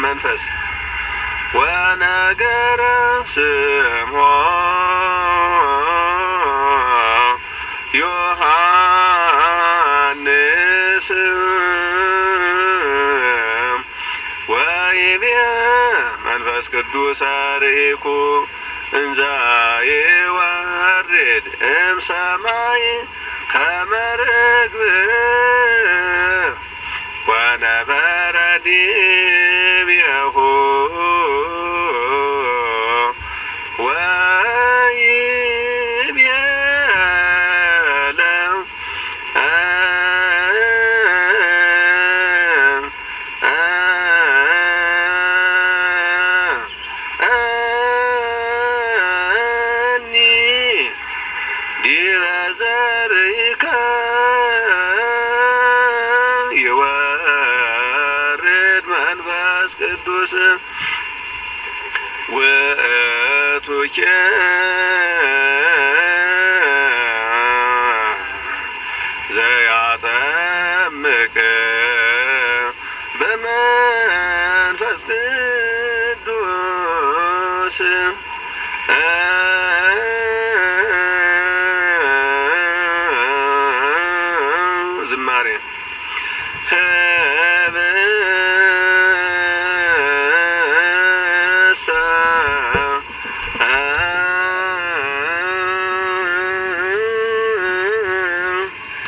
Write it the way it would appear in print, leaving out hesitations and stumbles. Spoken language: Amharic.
መንፈስ ወነገረ ስምዖ ዮሐንስ ወይቤ መንፈስ ቅዱስ አርኢኩ እንዘ ይወርድ እምሰማይ ከመ ርግብ ወነበረ ዲቤሁ ዲበ ዘርኢከ ይወርድ መንፈስ ቅዱስ ውእቱኬ ዘያጠምቅ በመንፈስ